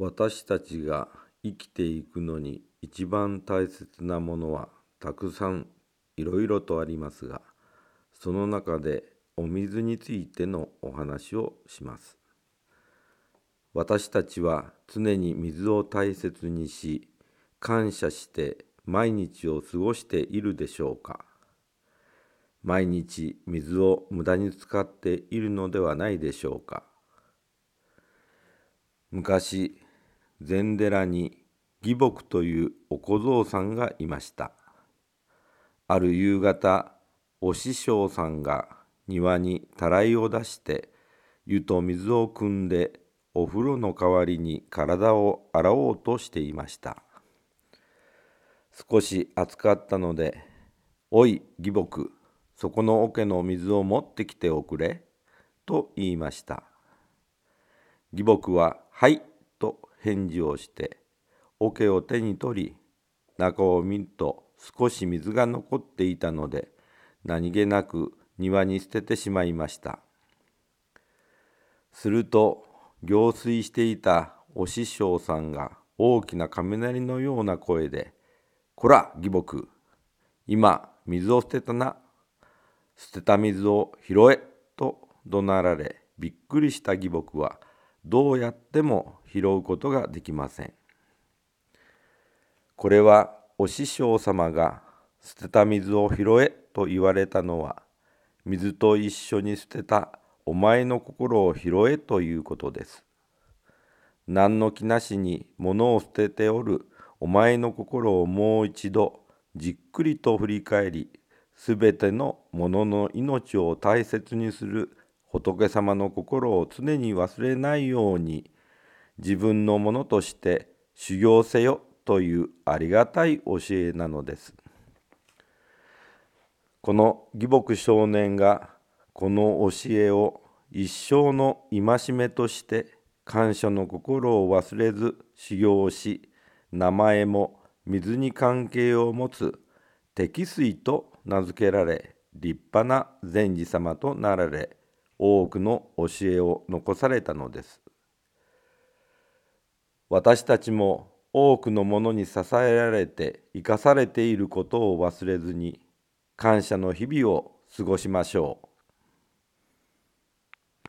私たちが生きていくのに一番大切なものはたくさんいろいろとありますが、その中でお水についてのお話をします。私たちは常に水を大切にし、感謝して毎日を過ごしているでしょうか。毎日水を無駄に使っているのではないでしょうか。昔、禅寺に義木というお小僧さんがいました。ある夕方、お師匠さんが庭にたらいを出して湯と水を汲んでお風呂の代わりに体を洗おうとしていました。少し暑かったので、おい義木、そこの桶の水を持ってきておくれ、と言いました。義木ははいと返事をして桶を手に取り、中を見ると少し水が残っていたので、何気なく庭に捨ててしまいました。すると行水していたお師匠さんが大きな雷のような声で、こら義木、今水を捨てたな。捨てた水を拾え、と怒鳴られ、びっくりした義木はどうやっても拾うことができません。これはお師匠様が捨てた水を拾えと言われたのは、水と一緒に捨てたお前の心を拾えということです。何の気なしに物を捨てておるお前の心をもう一度じっくりと振り返り、すべてのものの命を大切にする仏様の心を常に忘れないように、自分のものとして修行せよというありがたい教えなのです。この義木少年がこの教えを一生の戒めとして感謝の心を忘れず修行し、名前も水に関係を持つ適水と名付けられ、立派な禅師様となられ、多くの教えを残されたのです。私たちも多くのものに支えられて生かされていることを忘れずに、感謝の日々を過ごしましょう。